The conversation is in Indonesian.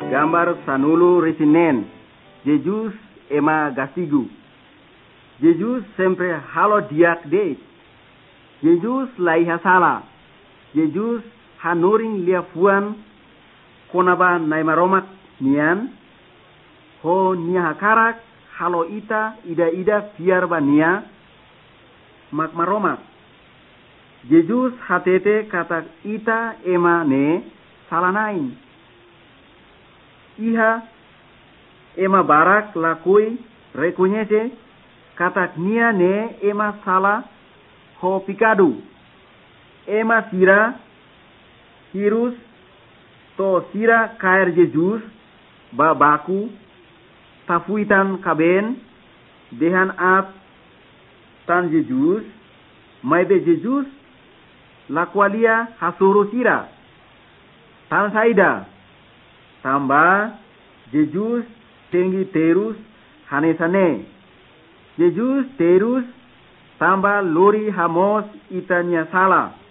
gambar sanulu resinen. Jesus ema gastigo. Jesus sempre halo diak deit. Jesus laiha sala. Jesus hanuring liafuan konaba naimaromak nian. Ho nia hakarak halo ita ida fiarba nia makmaromak. Jesus hatete kata ita ema ne salanain. Iha ema barak lakui reconhece kata nia ne ema sala ho picado. Ema sira hirus to sira kair Jesus ba baku tafuitan kaben dehan at tan Jesus maibe Jesus lakwalia hasuru sira tan saida tamba Jesus tinggi terus hanesane Jesus terus tamba lori hamos itanya salah